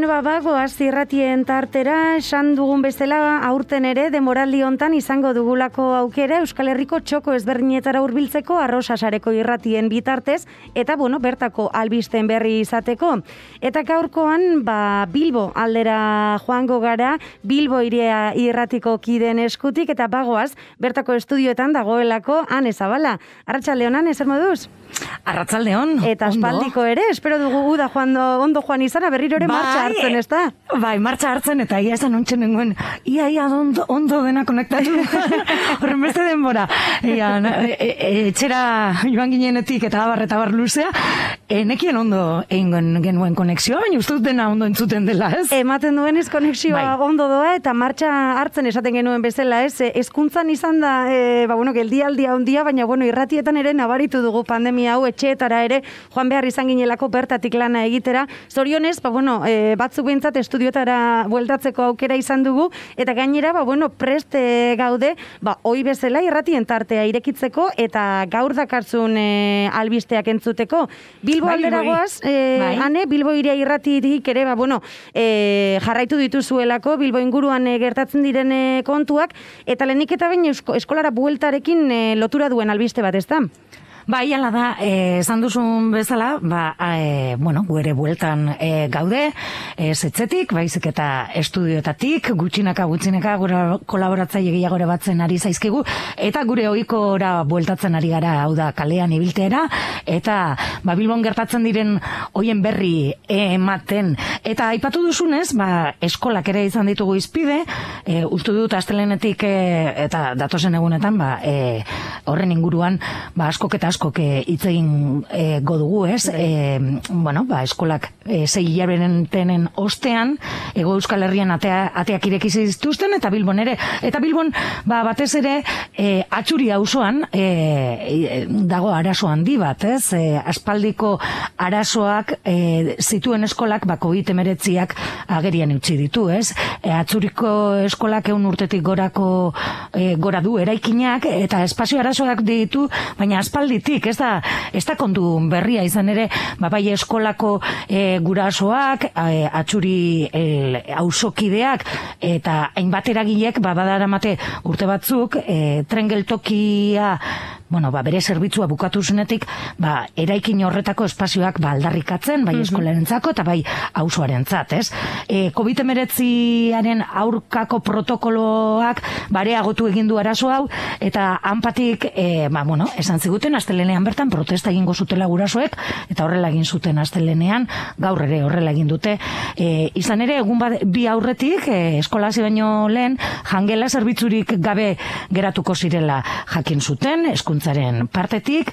Bueno, bagoaz irratien tartera, esan dugun bezala aurten ere demoraldi hontan izango dugulako aukera Euskal Herriko txoko ezberdinetara hurbiltzeko Arrosasareko irratien bitartez eta bertako albisten berri izateko. Eta gaurkoan Bilbo aldera joango gara, Bilbo iria irratiko kideen eskutik eta bagoaz bertako estudioetan dagoelako Ane Zabala. Arratsaldeon, Ane, zer moduz? Arratsaldeon. Eta aspaldiko ere, espero dugu uda ondo joan izana, berriro ere martxa hartzen, ez da? Bai, martxa hartzen, eta ia esan ontzen nengoen, ia ondo dena konektatu. Horren beste denbora. Etxera joan ginenetik eta abar luzea, nekien ondo egin genuen konexioa, baina uste dena ondo entzuten dela, ez? Ematen duenez konexioa ondo doa, eta martxa hartzen esaten genuen bezala, ez? Hezkuntzan izan da, geldialdia ondia, baina irratietan ere nabaritu dugu pandemia hau, etxeetara ere joan behar izan ginelako bertatik lana egitera. Zorionez, batzuk behintzat estudioetara bueltatzeko aukera izan dugu, eta gainera, prest gaude, hoi bezala irratien tartea irekitzeko, eta gaur dakartzun albisteak entzuteko. Bilbo alderagoaz, Ane, Bilbo iria irratitik ere, jarraitu dituzuelako, Bilbo inguruan gertatzen diren kontuak, eta lehenik eta baina eskolara bueltarekin lotura duen albiste bat, ez da? Bai, ala da, esan duzun bezala, guere bueltan gaude, etxetik, baizik eta estudioetatik, gutxinaka gure kolaboratzaile gehiago ere batzen ari zaizkigu, eta gure ohikora bueltatzen ari gara, hau da, kalean ibiltera, eta Bilbon gertatzen diren hoien berri ematen. Eta aipatu duzunez, eskolak ere izan ditugu izpide, uste dut astelenetik eta datozen egunetan, horren inguruan, askok eta askok hitz egin godugu, ez? Eskolak 6 hilabeteren ostean, Hego Euskal Herrian ateak irekizi dituzten, eta Bilbon ere. Eta Bilbon, batez ere, Atxuri auzoan dago arazo handi bat, ez? Aspaldiko arazoak zituen eskolak, COVID-19ak agerian utzi ditu, ez? Atxuriko eskolak 100 urtetik gora du eraikinak, eta espazio arazoak ditu, baina aspalditik, ez da kontu berria izan ere, bai eskolako gurasoak, Atxuri auzokideak, eta hainbat eragilek, badaramate urte batzuk, tren geltokia, bere zerbitzua bukatu zenetik, eraikin horretako espazioak aldarrikatzen, bai eskolarentzako eta bai auzoarentzat, ez? COVID-19aren aurkako protokoloak bareagotu egin du arazo hau, eta hanpatik, esan ziguten, astelenean bertan protesta egingo zutela gurasoek, eta horrela egin zuten astelenean, gaur ere horrela egin dute. Izan ere, egun bi aurretik, eskola hasi baino lehen, jangela zerbitzurik gabe geratuko zirela jakin zuten, hezkuntzaren partetik,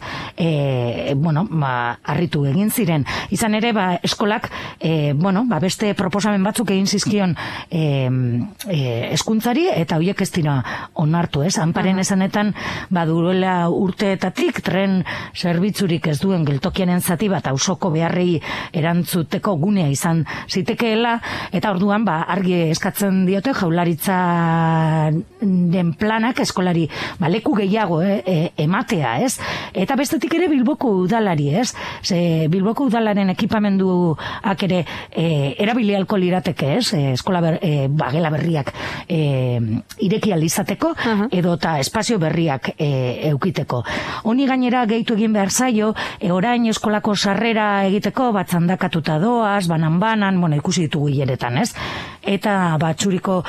harritu egin ziren. Izan ere, eskolak, beste proposamen batzuk egin zizkion hezkuntzari, eta horiek ez dira onartu, ez? Anparen esanetan, duela urteetatik, tren zerbitzurik ez duen geltokiaren zati bat auzoko beharrei erantzuteko gunea izan zitekeela, eta orduan, argi eskatzen diote Jaurlaritzaren planak eskolari leku gehiago ematea, ez? Eta bestetik ere Bilboko udalari, ez? Bilboko udalaren ekipamenduak ere erabili ahalko lirateke, ez? Eskola gela berriak ireki ahal izateko, edota espazio berriak eukiteko. Honi gainera gehitu egin behar zaio, orain eskolako sarrera egiteko, batzandakatuta doaz, banan, ikusi ditugu hileretan, ez? Eta Atxuriko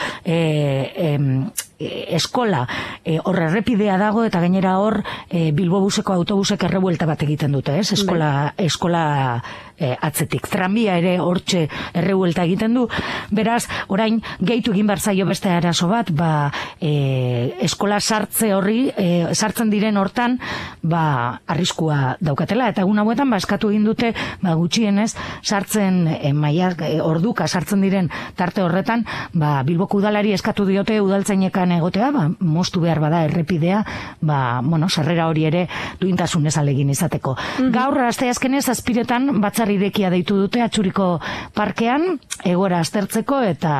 eskola hor errepidea dago, eta gainera hor Bilbobuseko autobusek errebuelta bat egiten dute, ez? Eskola atzetik. Tranbia ere hortxe errebuelta egiten du. Beraz, orain gehitu egin behar zaio beste arazo bat, eskola sartzen diren hortan, arriskua daukatela, eta egun hauetan eskatu egin dute, gutxienez, sartzen orduka sartzen diren tarte horretan, Bilboko udalari eskatu diote udaltzainekan egotea, moztu behar bada errepidea, sarrera hori ere duintasunez alegin izateko. Gaur, asteazkenez, azpiretan batzar irekia deitu dute Atxuriko parkean, egora aztertzeko, eta,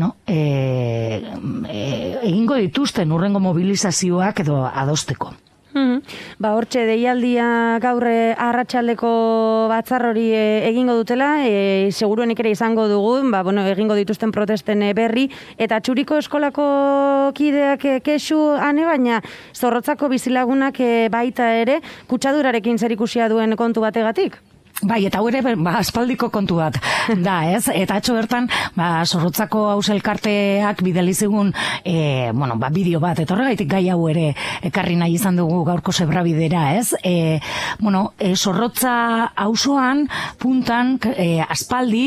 egingo dituzten hurrengo mobilizazioak edo adosteko. Hortxe, deialdia gaur arratsaldeko batzar hori egingo dutela, seguruenik ere izango dugu, egingo dituzten protesten berri, eta Txuriko eskolako kideak kexu ane, baina Zorrotzako bizilagunak baita ere, kutsadurarekin zerikusia duen kontu bategatik? Bai, eta hori aspaldiko kontu bat da, ez? Eta atzo bertan, Zorrotzako Hauselkarteak bidali zigun, bideo bat, eta horregaitik gai hau ere ekarri nahi izan dugu gaurko zebrabidera, ez? Zorrotza auzoan puntan, aspaldi,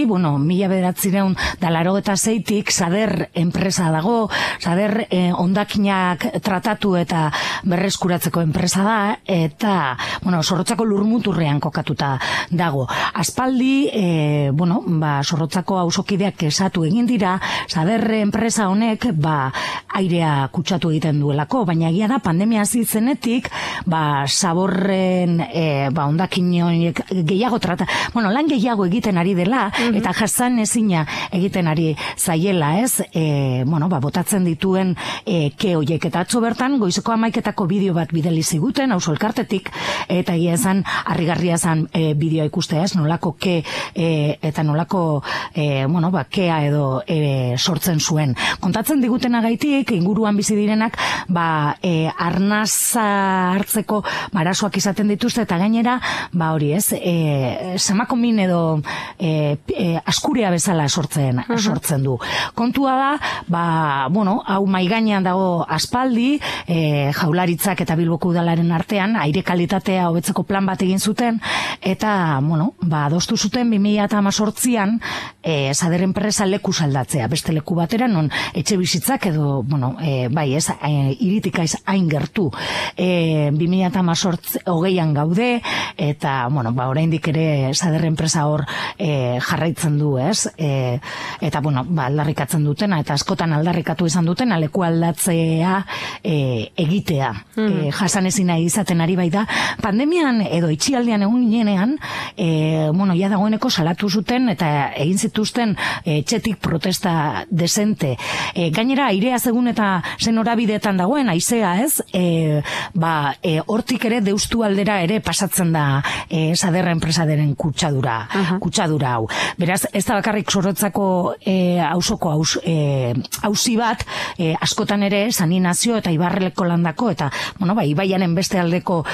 1986tik Sader enpresa dago, Sader hondakinak tratatu eta berreskuratzeko enpresa da, eta, Zorrotzako lurmuturrean kokatuta dago. Aspaldi, Zorrotzako auzokideak esatu egin dira, Sader enpresa honek, airea kutsatu egiten duelako, baina egia da, pandemia hasi zenetik, zaborren, hondakin horiek gehiago lan gehiago egiten ari dela, eta jasan ezina egiten ari zaiela, ez? Botatzen dituen ke horiek, eta atzo bertan, goizeko 11etako bideo bat bidali ziguten, Hauselkartetik, eta egia esan, harrigarria zen bideoa ikustea, ez, nolako ke eta nolako kea edo sortzen zuen. Kontatzen digutenagaitik, inguruan bizi direnak, arnaza hartzeko arazoak izaten dituzte, eta gainera, hori ez, samakomin edo askurea bezala sortzen du. Kontua da, hau maigainean dago aspaldi, Jaurlaritzak eta Bilboko Udalaren artean, aire kalitatea hobetzeko plan bat egin zuten, eta, adostu zuten 2018an Sader enpresa leku saldatzea, beste leku batera, non etxe bizitzak edo, iritik aiz hain gertu. 2018an gaude, eta, oraindik ere Sader enpresa hor jarraitzen du, ez? Eta, aldarrikatzen dutena, eta askotan aldarrikatu izan dutena, leku aldatzea egitea. Jasanezina izaten ari bai da. Pandemian edo itxialdian egun ginenean, ja dagoeneko salatu zuten eta egin zituzten etxetik protesta desente. Gainera, airea zegun eta zen horabideetan dagoen, haizea, ez? Hortik ere deustu aldera ere pasatzen da Sader enpresaderen kutsadura hau. Beraz, ez da bakarrik Zorrotzako auzoko auzi bat, askotan ere Saninazio eta Ibarreleko landako, eta, Ibaianen beste aldeko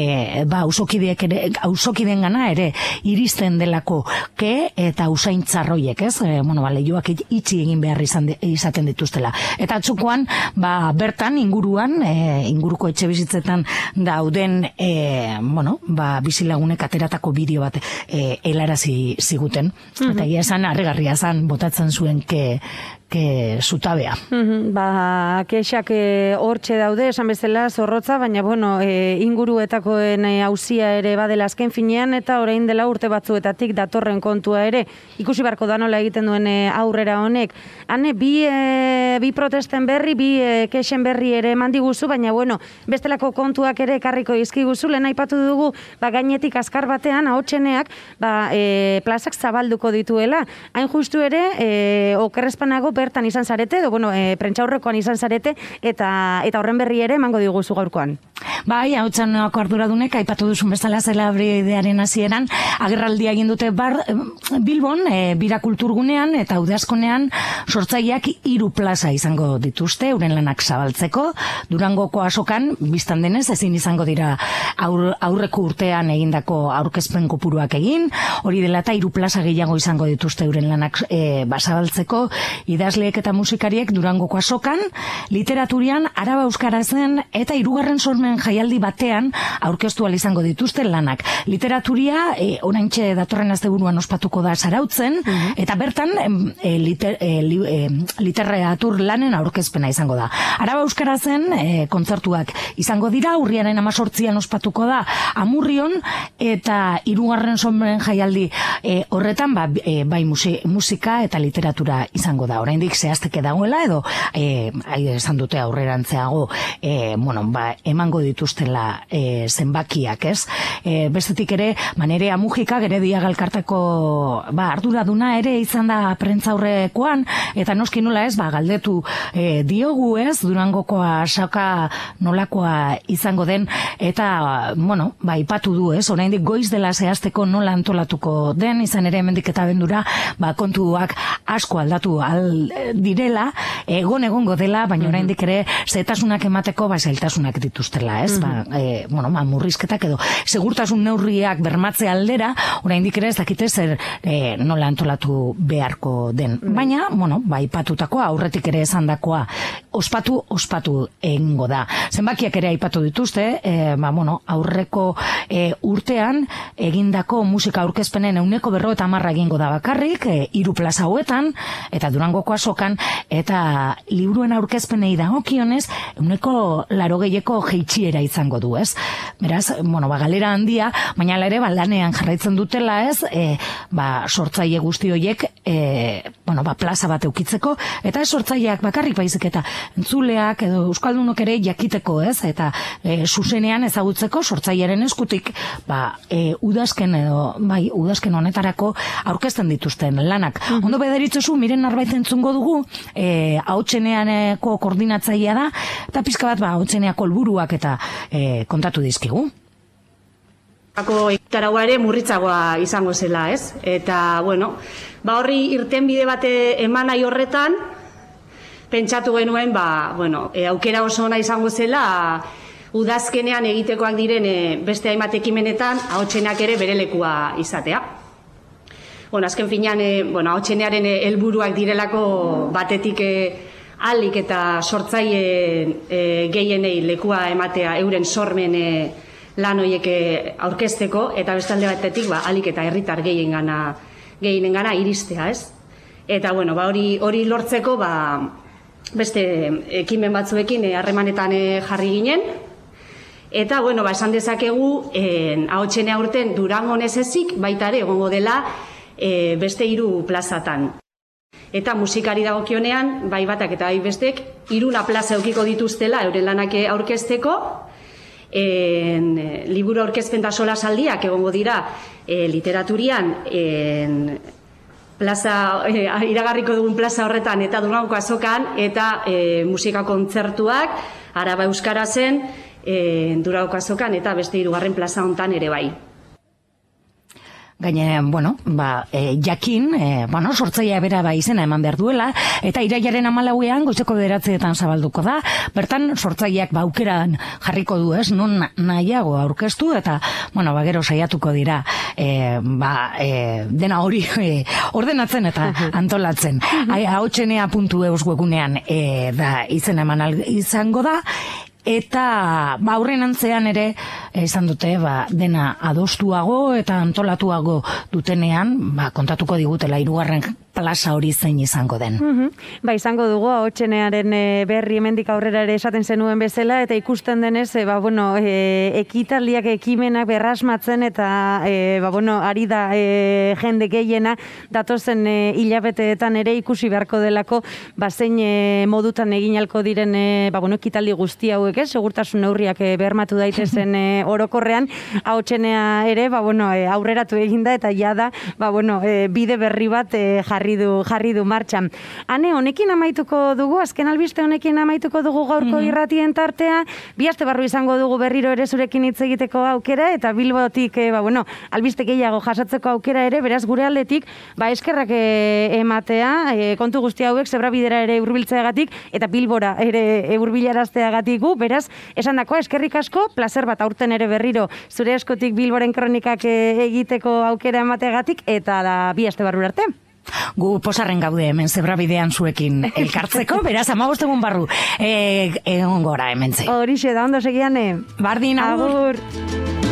auzokideen gana ere iristen delako ke eta usaintzarroiek, ez? Lehioak itxi egin behar izaten dituztela. Eta atzokoan, bertan inguruan, inguruko etxe bizitzetan dauden, bizilagunek ateratako bideo bat helarazi ziguten. Eta egia esan, harrigarria zan, botatzen zuen ke zutabea. Kexak hortxe daude, esan bezala, Zorrotza, baina, inguruetakoen auzia ere badela azken finean, eta orain dela urte batzuetatik datorren kontua ere, ikusi barko da nola egiten duen aurrera honek. Hane, bi protesten berri, bi kexen berri ere mandiguzu, baina, bestelako kontuak ere ekarriko izkiguzu, lehen aipatu dugu, gainetik azkar batean, ahotseneak, plazak zabalduko dituela. Hain justu ere, okerrezpanago bertan izan zarete, edo, prentxaurrekoan izan zarete, eta horren berri ere emango diguzu gaurkoan. Bai, hau txaneko arduradunek, aipatu duzun bezala zelabridearen hasieran, agerraldia egin dute Bilbon, bira kulturgunean, eta udeazkonean, sortzaileak 3 plaza izango dituzte, euren lanak zabaltzeko, Durangoko azokan, biztan denez, ezin izango dira aurreko urtean egindako aurkezpen kopuruak egin, hori dela eta 3 plaza gehiago izango dituzte euren lanak zabaltzeko, idazleek eta musikariek Durangoko azokan, literaturian, Araba euskarazen eta 3. sormen jaialdi batean aurkeztu ahal izango dituzten lanak. Literaturia, oraintxe datorren asteburuan ospatuko da Zarautzen, eta bertan literatur lanen aurkezpena izango da. Araba euskarazen kontzertuak izango dira, urriaren 18an ospatuko da Amurrion, eta 3. sormen jaialdi horretan, bai musika eta literatura izango da. Oraindik zehazteke dagoela, edo esan dute aurrerantzeago emango dituztela zenbakiak, ez? Bestetik ere, Nerea Mujika, Geredia Galkarteko arduraduna ere izan da prentzaurrekoan, eta noski nola ez, galdetu diogu, ez? Durangoko azoka nolakoa nolakoa izango den, eta, bueno, ipatu du, oraindik goiz dela zehazteko nola antolatuko den, izan ere hemendik eta abendura, kontuak asko aldatu direla, egongo dela, baina oraindik ere zetasunak emateko, zailtasunak dituztela, ez? Murrizketak edo segurtasun neurriak bermatze aldera, oraindik ere ez dakite zer nola antolatu beharko den. Baina, ipatutakoa, aurretik ere esandakoa, ospatu egingo da. Zenbakiak ere aipatu dituzte, aurreko urtean egindako musika aurkezpenen 150 egingo da bakarrik, 3 plaza hauetan, eta Durangoko azokan, eta liburuen aurkezpenei dagokionez 180ko jeitsiera izango du, ez? Beraz, galera handia, baina ere lanean jarraitzen dutela, ez? Sortzaile guzti horiek, plaza bat eukitzeko, eta sortzaileak bakarrik baizik eta entzuleak edo euskaldunok ere jakiteko, ez? Eta zuzenean ezagutzeko sortzailearen eskutik, udazken honetarako aurkezten dituzten lanak. Ondo bederitzozu, Miren Narbait entzungo dugu, Ahotseneaneko koordinatzailea da, eta pizka bat Ahotseneako helburuak eta kontatu dizkigu. Egitaragua ere murritzagoa izango zela, ez? Eta, horri irtenbide bat eman nahi horretan, pentsatu genuen, aukera oso ona izango zela, udazkenean egitekoak diren beste hainbat ekimenetan, Ahotseneak ere bere lekua izatea. Azken finean, Ahotsenearen helburuak direlako batetik ahalik eta sortzaile gehienei lekua ematea euren sormen lan horiek aurkezteko, eta beste alde batetik ahalik eta herritar gehienengana iristea, ez? Eta, hori lortzeko, beste ekimen batzuekin harremanetan jarri ginen, eta, esan dezakegu, Ahotsenea urten Durangon ez ezik, baita ere egongo dela beste 3 plazatan. Eta musikari dagokionean, bai batak eta bai bestek, 3 plaza eukiko dituztela euren lanak aurkezteko, liburu aurkezpen da solasaldiak egongo dira literaturian, iragarriko dugun plaza horretan eta Durangoko azokan, eta musika kontzertuak Araba Euskarazen Durangoko azokan eta beste 3. plaza hontan ere bai. Gaine, jakin, sortzailea bera izena eman behar duela, eta irailaren 14ean goizeko 9etan zabalduko da, bertan sortzaileak aukeran jarriko du, ez, non nahiago aurkeztu, eta, gero saiatuko dira, dena hori ordenatzen eta antolatzen. Ahotsenea.eus webunean da izena eman izango da, eta aurren antzean ere izan dute dena adostuago eta antolatuago dutenean kontatuko digutela 3. plaza hori zein izango den. Izango dugu Ahotsenearen berri hemendik aurrera ere esaten zenuen bezala, eta ikusten denez, ekitaldiak ekimenak berrasmatzen eta ari da jende gehiena datozen hilabeteetan ere ikusi beharko delako zein modutan egin ahalko diren ekitaldi guzti hauek, segurtasun neurriak bermatu daitezen orokorrean. Ahotsenea ere aurreratu eginda eta jada bide berri bat jarri du martxan. Ane, honekin amaituko dugu, azken albiste honekin amaituko dugu gaurko irratien tartea, 2 aste barru izango dugu berriro ere zurekin hitz egiteko aukera, eta Bilbotik, albiste gehiago jasatzeko aukera ere, beraz gure aldetik, eskerrak ematea, kontu guzti hauek Zebrabidera ere hurbiltzeagatik, eta Bilbora ere hurbilarazteagatik gu, beraz, esan dakoa, eskerrik asko, plazer bat aurten ere berriro zure eskotik Bilboren kronikak egiteko aukera emateagatik, eta 2 aste barru arte. Gu posarren gaude hemen Zebrabidean zuekin elkartzeko, beraz 15 egun barru egon gora hementze. Horixe da, ondo segiane. Bardin, agur.